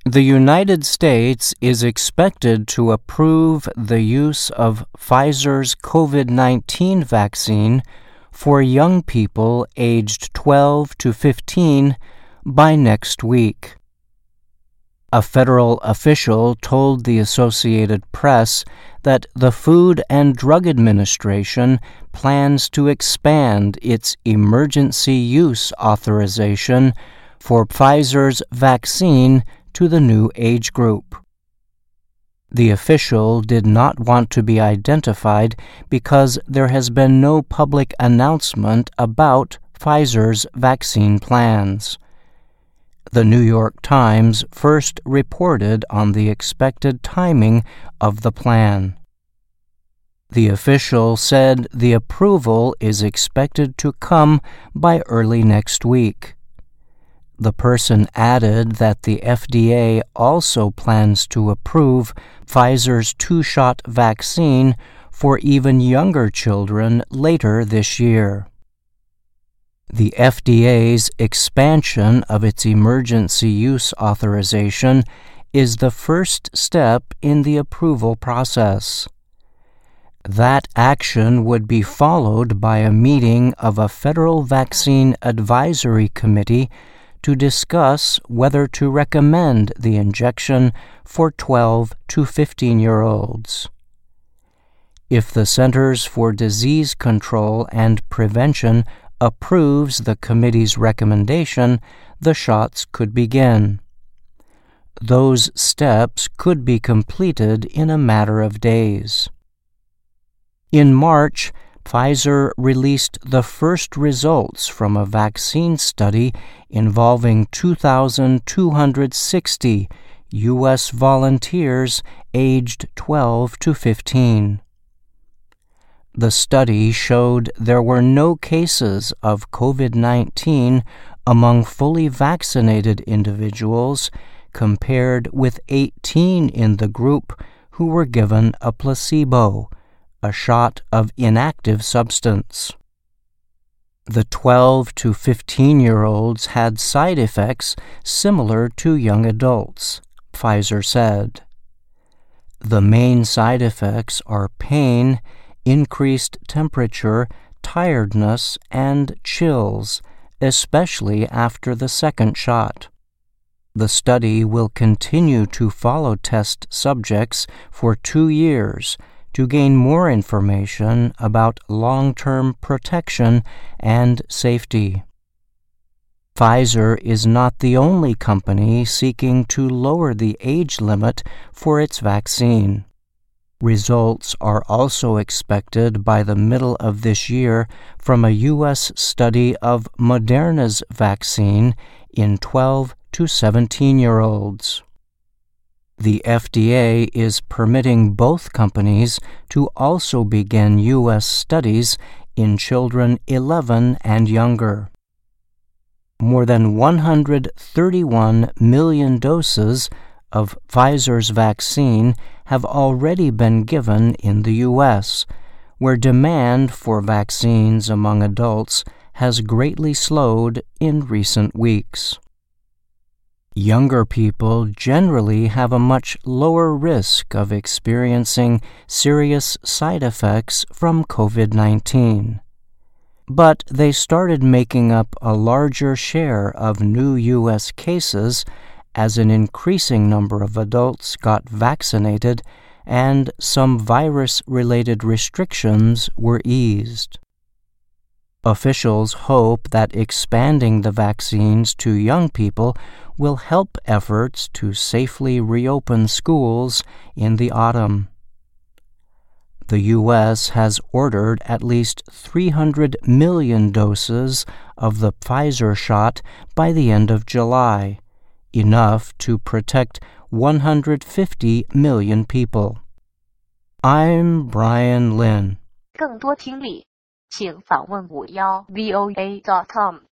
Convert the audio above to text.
The United States is expected to approve the use of Pfizer's COVID-19 vaccine for young people aged 12 to 15 by next week. A federal official told the Associated Press that the Food and Drug Administration plans to expand its emergency use authorization for Pfizer's vaccine to the new age group. The official did not want to be identified because there has been no public announcement about Pfizer's vaccine plans. The New York Times first reported on the expected timing of the plan. The official said the approval is expected to come by early next week. The person added that the FDA also plans to approve Pfizer's two-shot vaccine for even younger children later this year. The FDA's expansion of its emergency use authorization is the first step in the approval process. That action would be followed by a meeting of a Federal Vaccine Advisory Committee to discuss whether to recommend the injection for 12 to 15-year-olds. If the Centers for Disease Control and Prevention approves the committee's recommendation, the shots could begin. Those steps could be completed in a matter of days. In March, Pfizer released the first results from a vaccine study involving 2,260 U.S. volunteers aged 12 to 15. The study showed there were no cases of COVID-19 among fully vaccinated individuals, compared with 18 in the group who were given a placebo, a shot of inactive substance. The 12 to 15-year-olds had side effects similar to young adults, Pfizer said. The main side effects are pain, increased temperature, tiredness, and chills, especially after the second shot. The study will continue to follow test subjects for 2 years to gain more information about long-term protection and safety. Pfizer is not the only company seeking to lower the age limit for its vaccine. Results are also expected by the middle of this year from a U.S. study of Moderna's vaccine in 12 to 17-year-olds. The FDA is permitting both companies to also begin U.S. studies in children 11 and younger. More than 131 million doses of Pfizer's vaccine have already been given in the U.S., where demand for vaccines among adults has greatly slowed in recent weeks. Younger people generally have a much lower risk of experiencing serious side effects from COVID-19. But they started making up a larger share of new U.S. cases as an increasing number of adults got vaccinated and some virus-related restrictions were eased. Officials hope that expanding the vaccines to young people will help efforts to safely reopen schools in the autumn. The U.S. has ordered at least 300 million doses of the Pfizer shot by the end of July, enough to protect 150 million people. I'm Brian Lynn. 更多听力，请访问51voa.com。